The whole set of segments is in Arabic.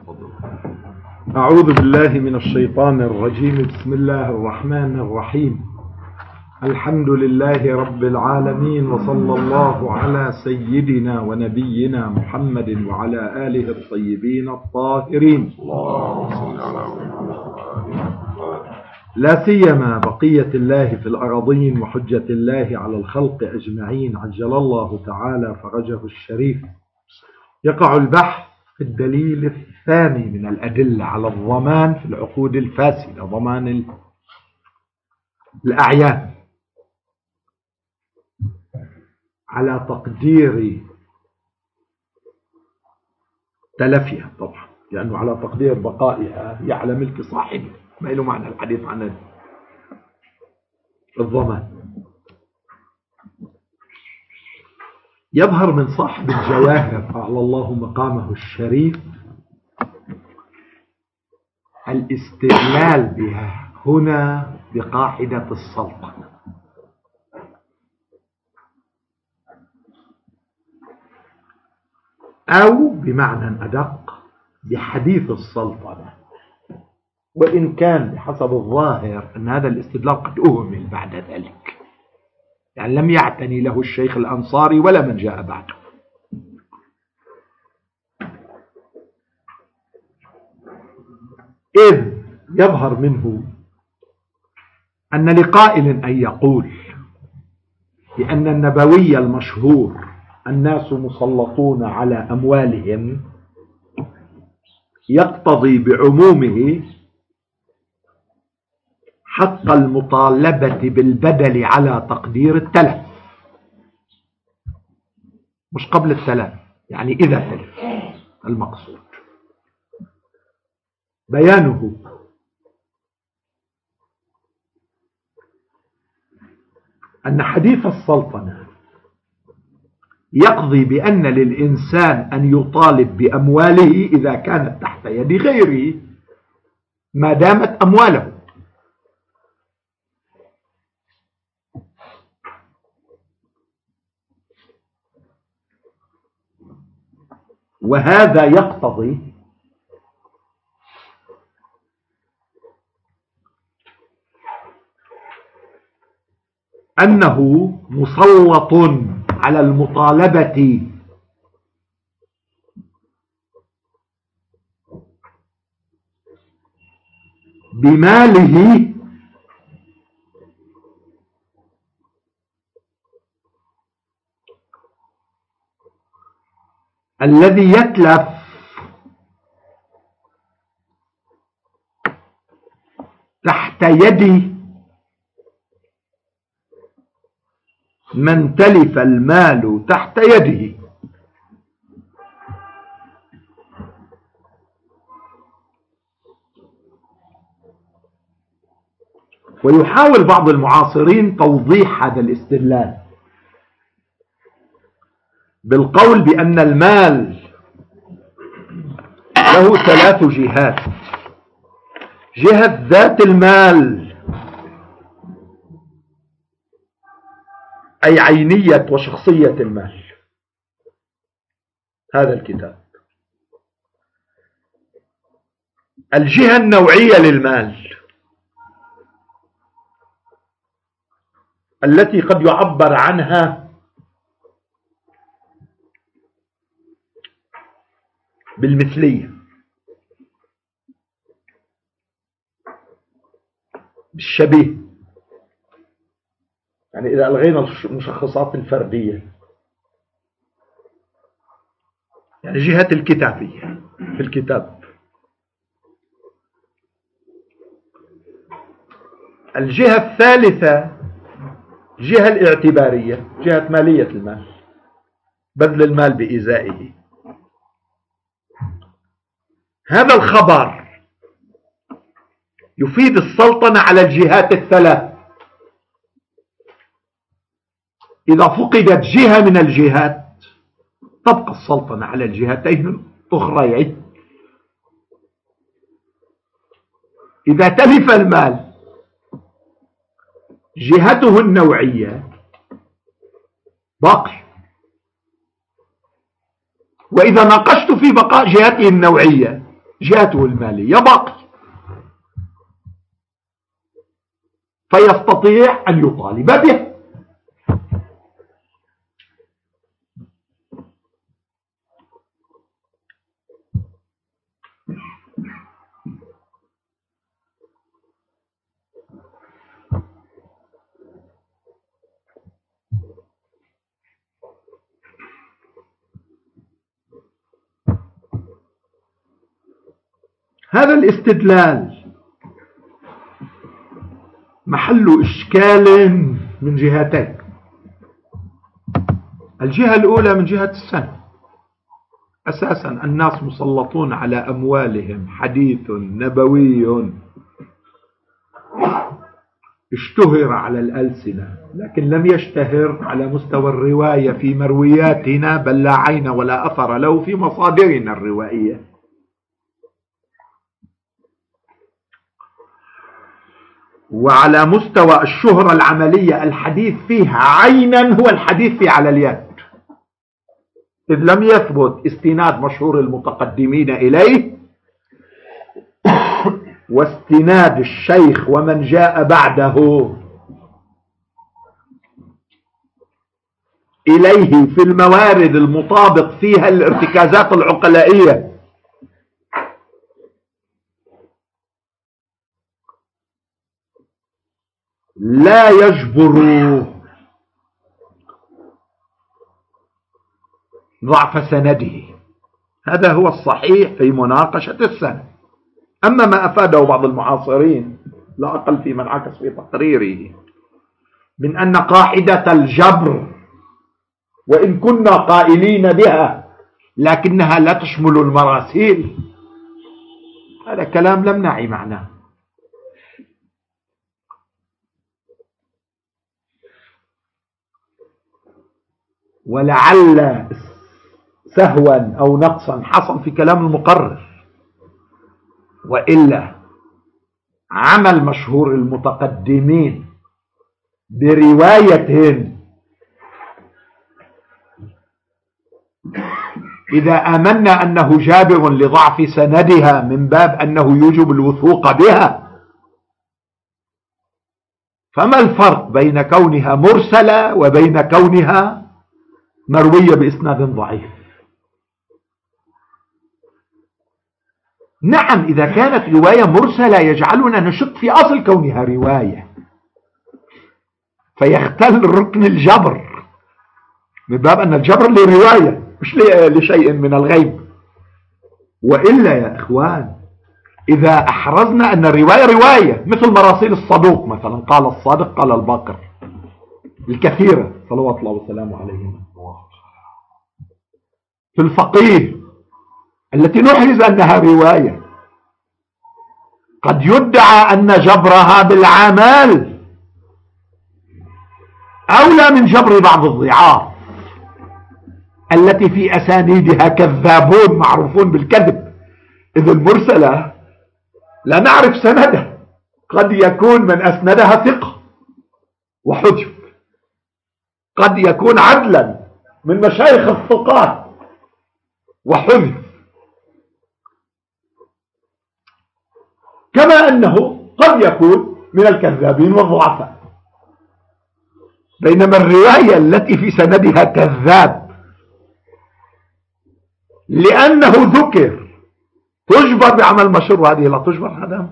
أعوذ بالله من الشيطان الرجيم. بسم الله الرحمن الرحيم. الحمد لله رب العالمين، وصلى الله على سيدنا ونبينا محمد وعلى آله الطيبين الطاهرين. لا سيما بقية الله في الأراضين وحجة الله على الخلق أجمعين، عجل الله تعالى فرجه الشريف. يقع البحث في الدليل الثاني من الأدلة على الضمان في العقود الفاسدة، ضمان الأعيان على تقدير تلفها، طبعا لأنه على تقدير بقائها هي على ملك صاحبه، ما له معنى الحديث عن الضمان. يظهر من صاحب الجواهر أعلى الله مقامه الشريف الاستدلال بها هنا بقاعدة السلطنة، أو بمعنى أدق بحديث السلطنة، وإن كان بحسب الظاهر أن هذا الاستدلال قد أهمل بعد ذلك، يعني لم يعتني له الشيخ الأنصاري ولا من جاء بعده. إذ يظهر منه أن لقائل أن يقول بأن النبوي المشهور الناس مسلطون على أموالهم يقتضي بعمومه حق المطالبة بالبدل على تقدير التلف، مش قبل التلف، يعني إذا تلف. المقصود بيانه أن حديث السلطنة يقضي بأن للإنسان أن يطالب بأمواله إذا كانت تحت يد غيره ما دامت أمواله، وهذا يقتضي أنه مسلط على المطالبة بماله الذي يتلف تحت يد من تلف المال تحت يده. ويحاول بعض المعاصرين توضيح هذا الاستدلال بالقول بأن المال له ثلاث جهات: جهة ذات المال أي عينية وشخصية المال، هذا الكتاب. الجهة النوعية للمال التي قد يعبر عنها بالمثلية، بالشبيه، يعني إذا ألغينا المشخصات الفردية، يعني جهة الكتابية في الكتاب. الجهة الثالثة جهة الاعتبارية، جهة مالية المال، بذل المال بإزائه. هذا الخبر يفيد السلطنة على الجهات الثلاث. إذا فقدت جهة من الجهات تبقى السلطنة على الجهتين الأخريين. إذا تلف المال جهته النوعية باقي، وإذا ناقشت في بقاء جهته النوعية جهته المالية باقي، فيستطيع أن يطالب به. هذا الاستدلال محل إشكال من جهتين. الجهة الأولى من جهة السنة، أساسا الناس مسلطون على أموالهم، حديث نبوي اشتهر على الألسنة لكن لم يشتهر على مستوى الرواية في مروياتنا، بل لا عين ولا أثر له في مصادرنا الروائية. وعلى مستوى الشهرة العملية الحديث فيه عينا هو الحديث فيه على اليد، إذ لم يثبت استناد مشهور المتقدمين إليه واستناد الشيخ ومن جاء بعده إليه في الموارد المطابق فيها الارتكازات العقلائية. لا يجبر ضعف سنده، هذا هو الصحيح في مناقشة السند. أما ما أفاده بعض المعاصرين لا أقل في من عكس في تقريره من أن قاعدة الجبر وإن كنا قائلين بها لكنها لا تشمل المراسيل، هذا كلام لم نعي معناه. ولعل سهوا أو نقصا حصل في كلام المقرر، وإلا عمل مشهور المتقدمين بروايتهم إذا آمنا أنه جابر لضعف سندها من باب أنه يوجب الوثوق بها، فما الفرق بين كونها مرسلة وبين كونها مروية بإسناد ضعيف؟ نعم، إذا كانت رواية مرسلة يجعلنا نشك في أصل كونها رواية، فيختل ركن الجبر من باب أن الجبر لرواية مش لشيء من الغيب. وإلا يا إخوان إذا أحرزنا أن الرواية رواية مثل مراسيل الصدوق مثلا، قال الصادق قال الباقر الكثيرة صلوات الله وسلامه عليهما، في الفقيه التي نحرز أنها رواية، قد يدعى أن جبرها بالعمل أولى من جبر بعض الضعاف التي في أسانيدها كذابون معروفون بالكذب، إذ المرسلة لا نعرف سندها، قد يكون من أسندها ثقة وحجب، قد يكون عدلا من مشايخ الثقات وحذف، كما أنه قد يكون من الكذابين والضعفاء. بينما الرواية التي في سندها كذاب لأنه ذكر تجبر بعمل مشهور وهذه لا تجبر، هذا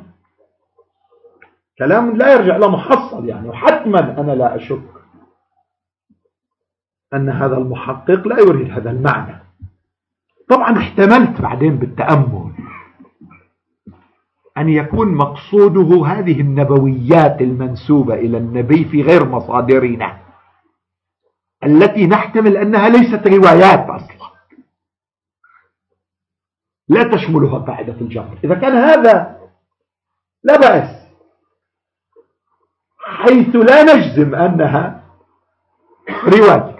كلام لا يرجع له محصل يعني. وحتما أنا لا أشك أن هذا المحقق لا يريد هذا المعنى. طبعا احتملت بعدين بالتأمل أن يكون مقصوده هذه النبويات المنسوبة إلى النبي في غير مصادرنا التي نحتمل أنها ليست روايات أصلا، لا تشملها قاعدة الجبر. إذا كان هذا لا بأس، حيث لا نجزم أنها رواية،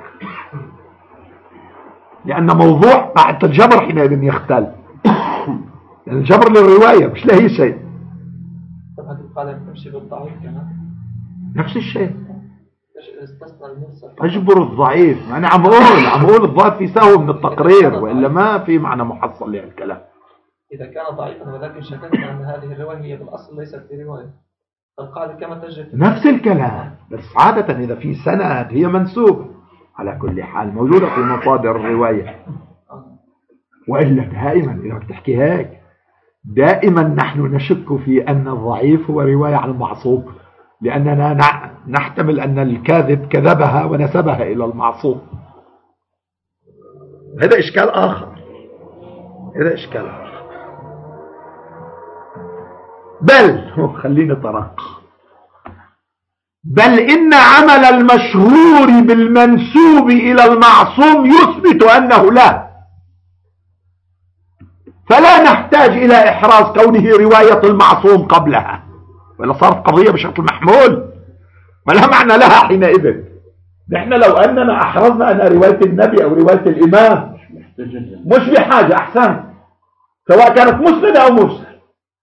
لأن موضوع قاعدة الجبر حينئذ يختل، يعني الجبر للرواية مش لأي شيء. طب هذه القاعدة تمشي بالضعيف كمان نفس الشيء، استثنى المرسل أجبر الضعيف. يعني عم أقول الضعيف في سهو من التقرير، وإلا ما في معنى محصل للكلام. إذا كان ضعيفا ولكن شككنا أن هذه الرواية هي بالأصل ليست برواية، فالقاعدة كما تجري نفس الكلام، بس عادة إذا في سند هي منسوبة على كل حال موجودة في مصادر الرواية. وإلا دائما إذا بتحكي هيك دائما نحن نشك في أن الضعيف هو رواية عن المعصوم، لأننا نحتمل أن الكاذب كذبها ونسبها إلى المعصوم. هذا إشكال آخر، هذا إشكال آخر. بل خليني طرق، بل إن عمل المشهور بالمنسوب إلى المعصوم يثبت أنه لا، فلا نحتاج إلى إحراز كونه رواية المعصوم قبلها، ولا صارت قضية بشكل محمول ولا معنى لها حينئذ. نحن لو أننا أحرزنا أن رواية النبي أو رواية الإمام مش بحاجة، أحسن، سواء كانت مسندة أو مرسل.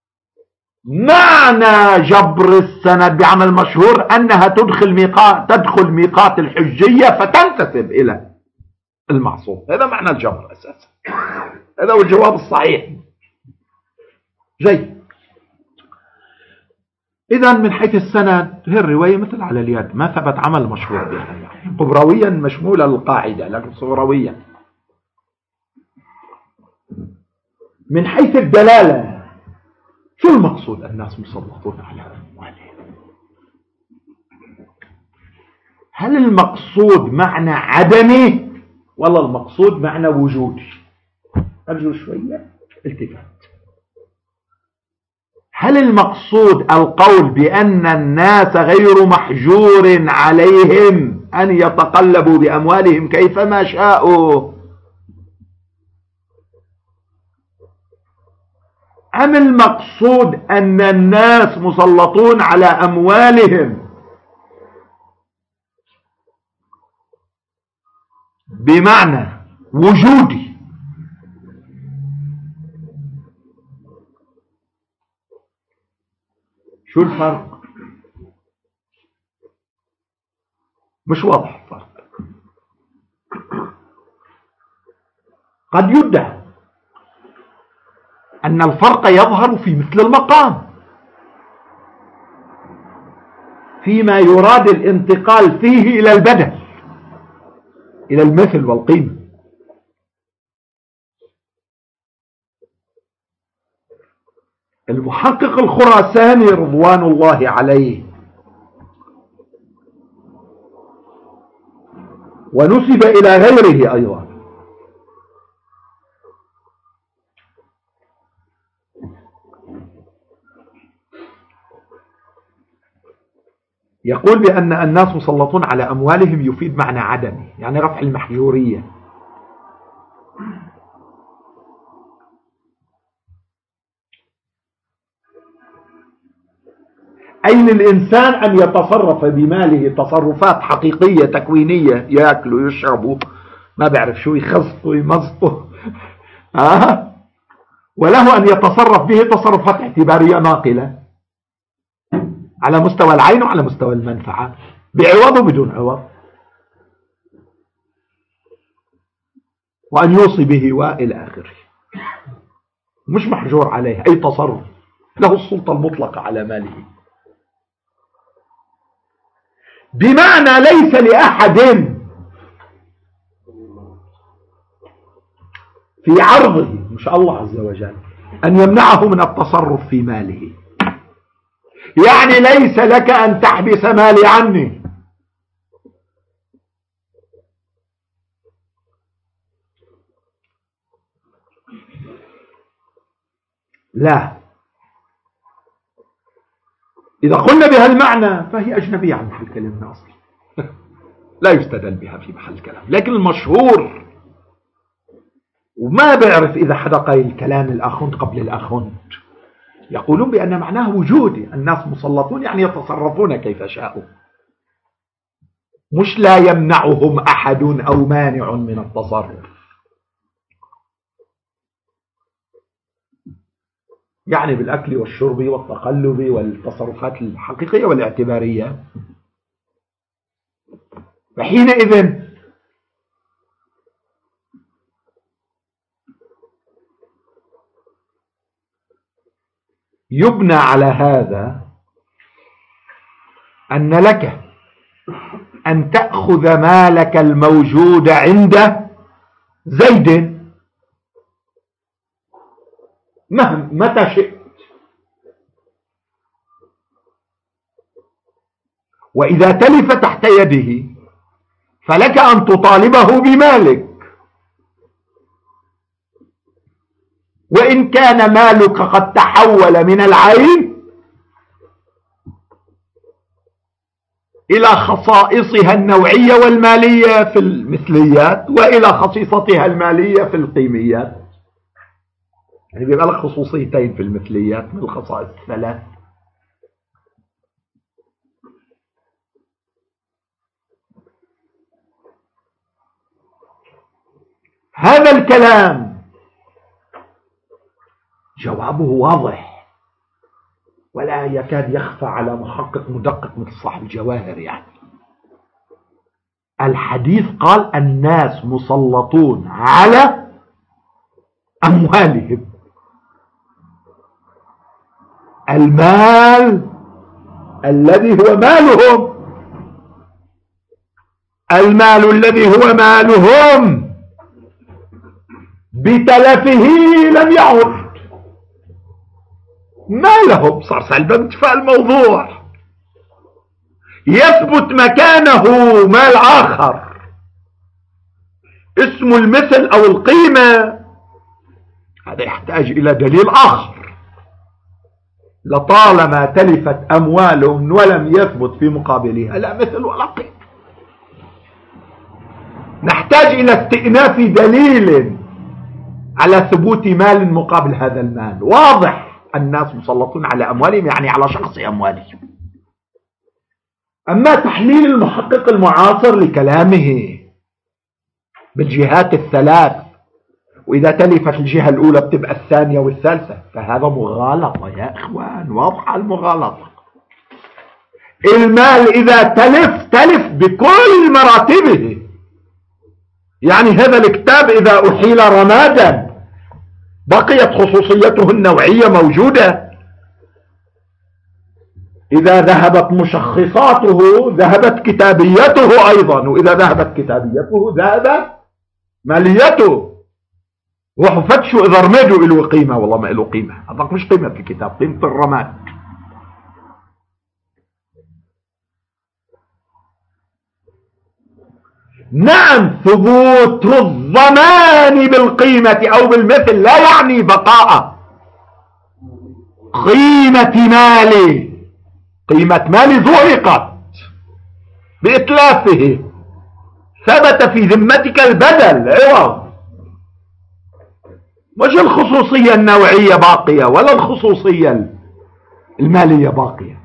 معنى جبر السند بعمل مشهور أنها تدخل ميقات الحجية فتنتسب إلى المعصوم. هذا معنى الجبر أساسا، هذا هو الجواب الصحيح. جيد. إذا من حيث السند هي الرواية مثل على اليد، ما ثبت عمل مشهور بها، يعني قبرويا مشمولة للقاعدة لكن صغرويا. من حيث الدلالة شو المقصود؟ الناس مسلطون على أموالهم. هل المقصود معنى عدمي ولا المقصود معنى وجودي؟ أرجو شوية التفات. هل المقصود القول بأن الناس غير محجور عليهم أن يتقلبوا بأموالهم كيفما شاءوا، أم المقصود أن الناس مسلطون على أموالهم بمعنى وجودي؟ شو الفرق؟ مش واضح الفرق. قد يدعى أن الفرق يظهر في مثل المقام، فيما يراد الانتقال فيه إلى البدل، إلى المثل والقيمة. المحقق الخراساني رضوان الله عليه ونسب إلى غيره أيضا يقول بأن الناس مسلطون على أموالهم يفيد معنى عدمي، يعني رفع المحجورية. أي للإنسان أن يتصرف بماله تصرفات حقيقية تكوينية، يأكل يشرب ما بعرف شو، يخزطه يمزطه وله أن يتصرف به تصرفات اعتبارية ناقلة على مستوى العين وعلى مستوى المنفعة، بعوض وبدون عوض، وأن يوصي به وإلى آخره. مش محجور عليه أي تصرف، له السلطة المطلقة على ماله، بمعنى ليس لأحد في عرضه مش الله عز وجل أن يمنعه من التصرف في ماله. يعني ليس لك أن تحبس مالي عني، لا. إذا قلنا بها المعنى فهي أجنبية عن محل كلامنا أصلا لا يستدل بها في محل كلام. لكن المشهور، وما بعرف إذا حدا قايل الكلام الآخوند قبل الآخوند، يقولون بأن معناه وجودي، الناس مسلطون يعني يتصرفون كيف شاءوا، مش لا يمنعهم أحد أو مانع من التصرف. يعني بالأكل والشرب والتقلب والتصرفات الحقيقية والاعتبارية. فحينئذ يبنى على هذا أن لك أن تأخذ مالك الموجود عند زيد متى شئت، وإذا تلف تحت يده فلك أن تطالبه بمالك، وإن كان مالك قد تحول من العين إلى خصائصها النوعية والمالية في المثليات وإلى خصيصتها المالية في القيميات. يعني بيبقى لك خصوصيتين في المثليات من الخصائص الثلاث. هذا الكلام جوابه واضح ولا يكاد يخفى على محقق مدقق مثل صاحب الجواهر. يعني الحديث قال الناس مسلطون على أموالهم، المال الذي هو مالهم، المال الذي هو مالهم بتلفه لم يعد مالهم، صار سلبا انتفاء الموضوع، يثبت مكانه مال آخر اسم المثل أو القيمة. هذا يحتاج إلى دليل آخر. لطالما تلفت أموالهم ولم يثبت في مقابلها لا مثل ولا قيمة. نحتاج إلى استئناف دليل على ثبوت مال مقابل هذا المال. واضح الناس مسلطون على أموالهم يعني على شخص أموالهم. أما تحليل المحقق المعاصر لكلامه بالجهات الثلاث، وإذا تلفت الجهة الأولى بتبقى الثانية والثالثة، فهذا مغالطة يا إخوان، واضحة المغالطة. المال إذا تلف بكل مراتبه. يعني هذا الكتاب إذا أحيل رمادا بقيت خصوصيته النوعية موجودة، إذا ذهبت مشخصاته ذهبت كتابيته أيضا، وإذا ذهبت كتابيته ذهبت ماليته. روحوا فتشوا إذا رمادوا له قيمة، والله ما له قيمة. هذا مش قيمة الكتاب، قيمة الرماد. نعم ثبوت الضمان بالقيمة أو بالمثل لا يعني بقاء قيمة مالي. قيمة مالي زهقت بإتلافه، ثبت في ذمتك البدل عوض، مش الخصوصية النوعية باقية ولا الخصوصية المالية باقية.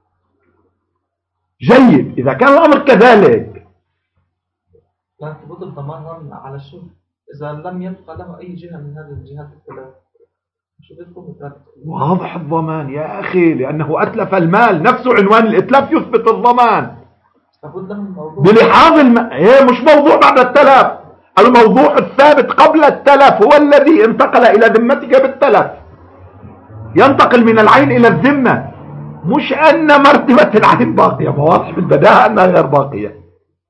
جيد، إذا كان الأمر كذلك. لا ثبوت الضمان على شو؟ إذا لم يبقى له أي جهة من هذه الجهات الثلاث شو بيكون مثبت؟ واضح الضمان يا أخي، لأنه أتلف المال نفسه. عنوان الإتلاف يثبت الضمان بلحاظ هي مش موضوع بعد التلف. الموضوع الثابت قبل التلف هو الذي انتقل إلى ذمتك بالتلف، ينتقل من العين إلى الذمة، مش أن مرتبة العين باقية. واضح بالبداهة أنها غير باقية.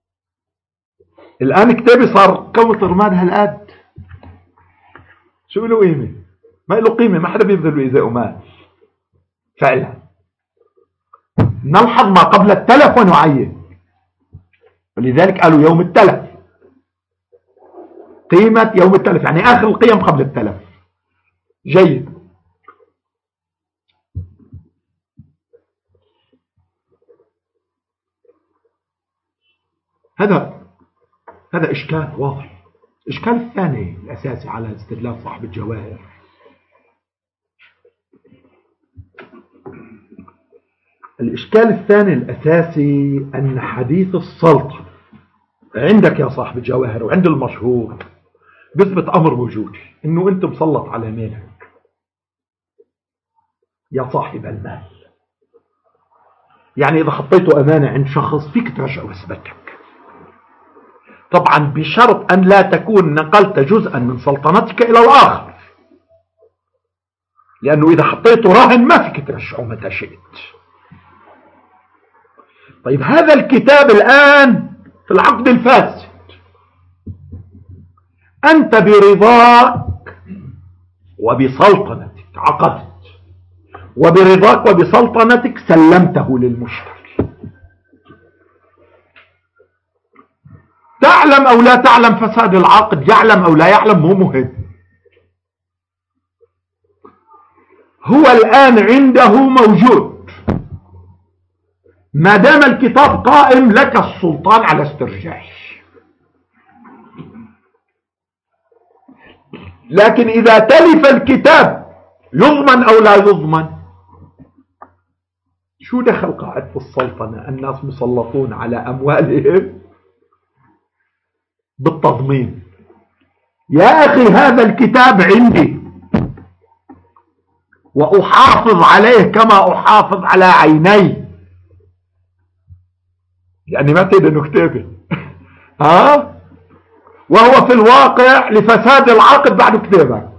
الآن كتابي صار قوة رماد هالقد، شو له قيمة؟ ما له قيمة، ما حدا بيبذل له إزاء مال فعلا. نلحظ ما قبل التلف ونعين، ولذلك قالوا يوم التلف، قيمة يوم التلف يعني آخر القيم قبل التلف. جيد. هذا إشكال واضح. الإشكال الثاني الأساسي على استدلال صاحب الجواهر، الإشكال الثاني الأساسي أن حديث السلطة عندك يا صاحب الجواهر وعند المشهور بيثبت أمر وجودي، إنه أنت مسلط على مالك يا صاحب المال. يعني إذا خطيته أمانة عند شخص فيك ترجع وثبتك، طبعا بشرط أن لا تكون نقلت جزءا من سلطنتك إلى الآخر. لأنه إذا حطيته رهن ما فيك ترجعه متى شئت. طيب هذا الكتاب الآن في العقد الفاسد، أنت برضاك وبسلطنتك عقدت، وبرضاك وبسلطنتك سلمته للمشتري. تعلم أو لا تعلم فساد العقد، يعلم أو لا يعلم مو مهم، هو الآن عنده موجود. ما دام الكتاب قائم لك السلطان على استرجاعه. لكن إذا تلف الكتاب يضمن أو لا يضمن؟ شو دخل قاعدة السلطنة؟ الناس مسلطون على أموالهم بالتضمين. يا أخي هذا الكتاب عندي وأحافظ عليه كما أحافظ على عيني، يعني ما تقدر انه كتابه وهو في الواقع لفساد العقد بعد كتابك.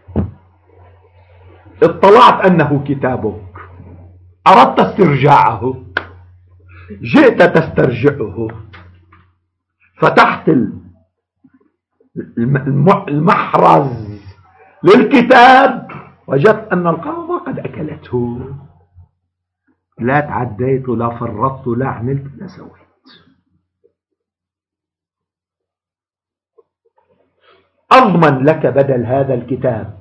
اطلعت أنه كتابك، أردت استرجاعه، جئت تسترجعه، فتحت المحرز للكتاب، وجدت أن القبضة قد أكلته. لا تعديت، لا فرطت، لا عملت، لا سويت. أضمن لك بدل هذا الكتاب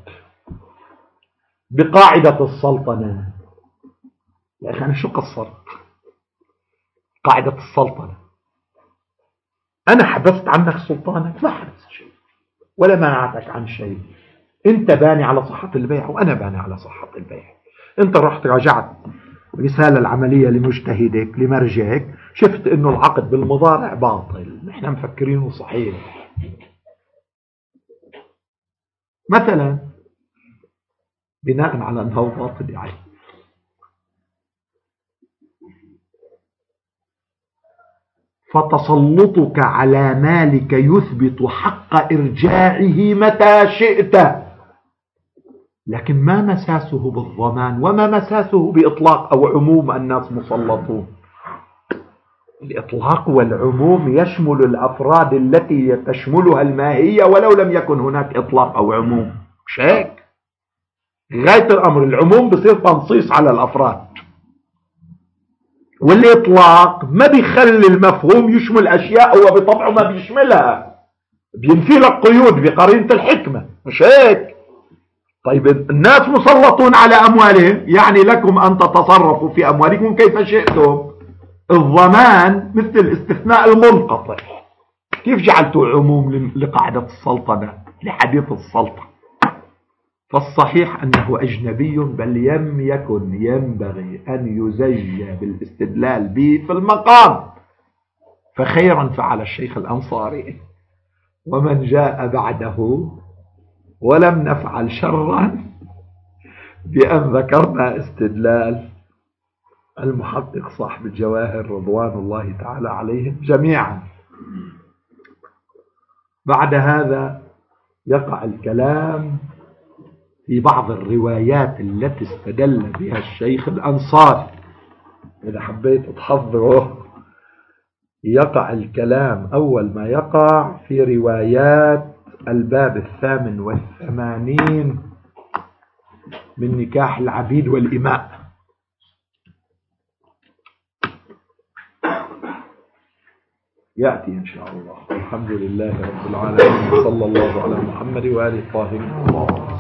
بقاعدة السلطنة. يا أخي أنا شو قصرت؟ قاعدة السلطنة، أنا حبست عنك سلطانك؟ ما حبست شيء ولا منعتك عن شيء. أنت باني على صحة البيع وأنا باني على صحة البيع. أنت رحت راجعت رسالة العملية لمجتهدك لمرجعك، شفت أنه العقد بالمضارع باطل، نحن مفكرينه صحيح مثلا، بناء على أنه باطل يعني. فتسلطك على مالك يثبت حق إرجاعه متى شئت، لكن ما مساسه بالضمان وما مساسه بإطلاق أو عموم الناس مسلطون. الإطلاق والعموم يشمل الأفراد التي تشملها الماهية ولو لم يكن هناك إطلاق أو عموم، مش هيك؟ غاية الأمر العموم بصير تنصيص على الأفراد، والإطلاق ما بيخلي المفهوم يشمل أشياء هو بطبعه ما بيشملها، بينفي لك قيود بقرينة الحكمة، مش هيك؟ طيب الناس مسلطون على أموالهم، يعني لكم أن تتصرفوا في أموالكم كيف شئتم. الضمان مثل الاستثناء المنقطع. كيف جعلتوا عموم لقاعدة السلطنة لحديث السلطة؟ فالصحيح أنه أجنبي، بل يكن ينبغي أن يزج بالاستدلال به في المقام. فخيرا فعل الشيخ الأنصاري ومن جاء بعده، ولم نفعل شرا بأن ذكرنا استدلال المحقق صاحب الجواهر رضوان الله تعالى عليهم جميعا. بعد هذا يقع الكلام في بعض الروايات التي استدل بها الشيخ الأنصاري. إذا حبيت تحضره، يقع الكلام أول ما يقع في روايات الباب 88 من نكاح العبيد والإماء. يأتي إن شاء الله. الحمد لله رب العالمين، صلى الله على محمد وآله الطاهرين.